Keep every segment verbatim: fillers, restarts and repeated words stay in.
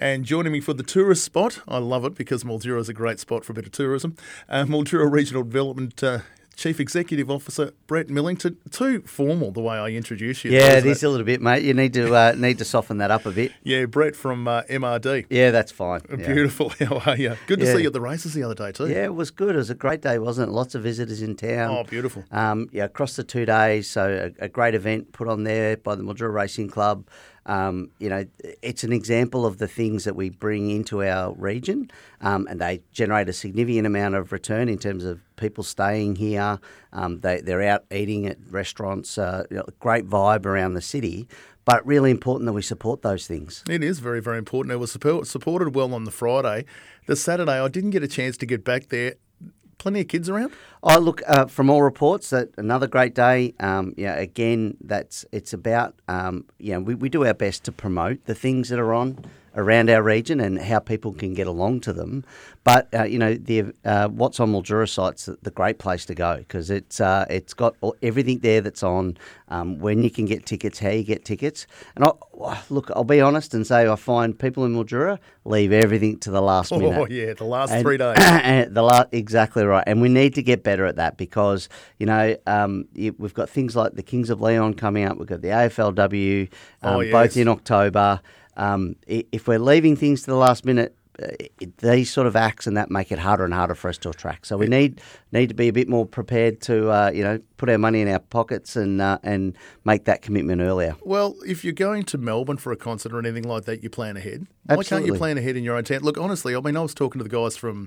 And joining me for the tourist spot, I love it because Mildura is a great spot for a bit of tourism, uh, Mildura Regional Development uh, Chief Executive Officer Brett Millington. Too formal the way I introduce you. Yeah, it is it? a little bit, mate. You need to uh, need to soften that up a bit. Yeah, Brett from uh, M R D. Yeah, that's fine. Yeah. Beautiful. How are you? Good to yeah. see you at the races the other day too. Yeah, it was good. It was a great day, wasn't it? Lots of visitors in town. Oh, beautiful. Um, yeah, across the two days. So a, a great event put on there by the Mildura Racing Club. Um, you know, it's an example of the things that we bring into our region, um, and they generate a significant amount of return in terms of people staying here. Um, they, they're out eating at restaurants, uh, you know, great vibe around the city, but really important that we support those things. It is very, very important. It was support, supported well on the Friday. The Saturday, I didn't get a chance to get back there. Plenty of kids around? Oh, look, uh, from all reports, that another great day. Um, yeah, again, that's it's about, um, you know, we, we do our best to promote the things that are on around our region and how people can get along to them. But, uh, you know, the uh, What's on Mildura site's the great place to go because it's, uh, it's got all, everything there that's on, um, when you can get tickets, how you get tickets. And, I, look, I'll be honest and say I find people in Mildura leave everything to the last minute. Oh, yeah, the last and, three days. and the la- exactly right. And we need to get better at that because, you know, um, you, we've got things like the Kings of Leon coming up. We've got the A F L W, um, oh, yes. both in October. Um, if we're leaving things to the last minute, uh, it, these sort of acts and that make it harder and harder for us to attract. So we need need to be a bit more prepared to, uh, you know, put our money in our pockets and uh, and make that commitment earlier. Well, if you're going to Melbourne for a concert or anything like that, you plan ahead. Absolutely. Why can't you plan ahead in your own town? Look, honestly, I mean, I was talking to the guys from,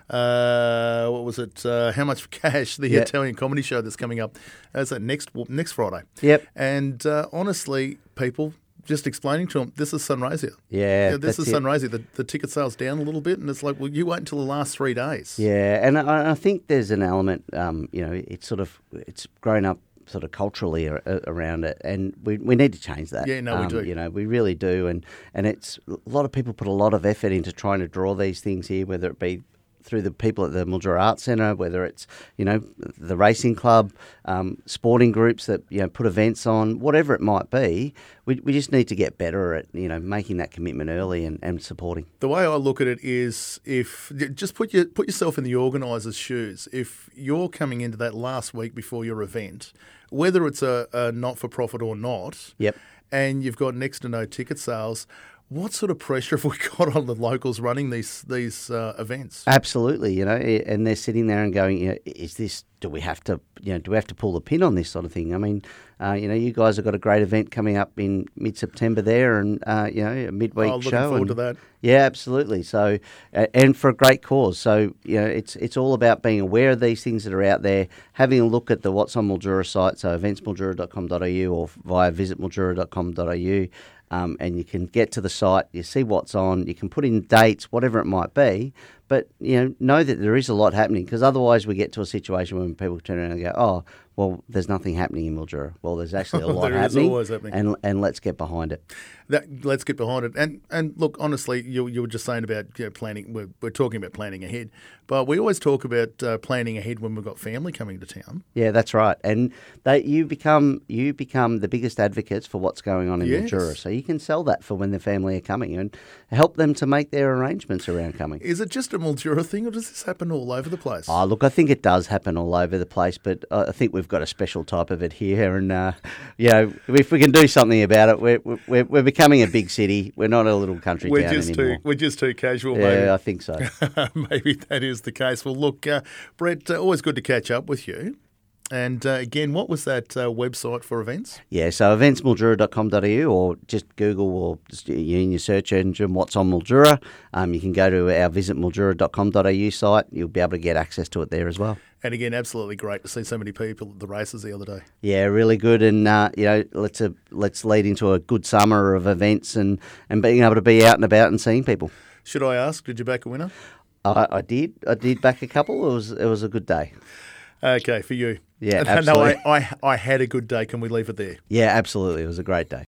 uh, what was it, uh, How Much for Cash, the yep. Italian comedy show that's coming up. Is that next next Friday? Yep. And uh, honestly, people, just explaining to them, this is Sunraysia. Yeah, yeah this is it. Sunraysia. The, the ticket sales down a little bit, and it's like, well, you wait until the last three days. Yeah, and I, I think there's an element, um, you know, it's sort of, it's grown up sort of culturally ar- around it, and we we need to change that. Yeah, no, um, we do. You know, we really do, and, and it's, a lot of people put a lot of effort into trying to draw these things here, whether it be through the people at the Mildura Arts Centre, whether it's, you know, the racing club, um, sporting groups that, you know, put events on, whatever it might be, we we just need to get better at, you know, making that commitment early and, and supporting. The way I look at it is if, just put your put yourself in the organiser's shoes. If you're coming into that last week before your event, whether it's a, a not-for-profit or not, yep. and you've got next to no ticket sales, what sort of pressure have we got on the locals running these these uh, events? Absolutely, you know, and they're sitting there and going, you know, is this, do we have to, you know, do we have to pull the pin on this sort of thing? I mean, uh, you know, you guys have got a great event coming up in mid-September there and, uh, you know, a midweek oh, looking show. forward and, to that. Yeah, absolutely. So, uh, and for a great cause. So, you know, it's it's all about being aware of these things that are out there, having a look at the What's on Mildura site, so events mildura dot com dot a u or via visit mildura dot com dot a u. Um, and you can get to the site, you see what's on, you can put in dates, whatever it might be, but you know know that there is a lot happening because otherwise we get to a situation when people turn around and go, oh, well, there's nothing happening in Mildura. Well, there's actually a lot there happening, is always happening, and and let's get behind it. That, let's get behind it. And and look, honestly, you you were just saying about you know, planning. We're, we're talking about planning ahead, but we always talk about uh, planning ahead when we've got family coming to town. Yeah, that's right. And they you become you become the biggest advocates for what's going on in yes. Mildura. So you can sell that for when the family are coming and help them to make their arrangements around coming. Is it just a Mildura thing, or does this happen all over the place? Oh, look, I think it does happen all over the place, but I think we've got a special type of it here, and uh, you know, if we can do something about it, we're we're, we're becoming a big city. We're not a little country we're town just anymore. Too, we're just too casual, yeah, maybe. I think so. Maybe that is the case. Well, look, uh, Brett, uh, always good to catch up with you. And uh, again, what was that uh, website for events? Yeah, so events mildura dot com dot a u or just Google or just in your search engine, What's on Mildura. Um, you can go to our visit mildura dot com dot a u site. You'll be able to get access to it there as well. And again, absolutely great to see so many people at the races the other day. Yeah, really good, and uh, you know, let's uh, let's lead into a good summer of events and, and being able to be out and about and seeing people. Should I ask? Did you back a winner? I, I did. I did back a couple. It was it was a good day. Okay, for you. Yeah, absolutely. No, I, I I had a good day. Can we leave it there? Yeah, absolutely. It was a great day.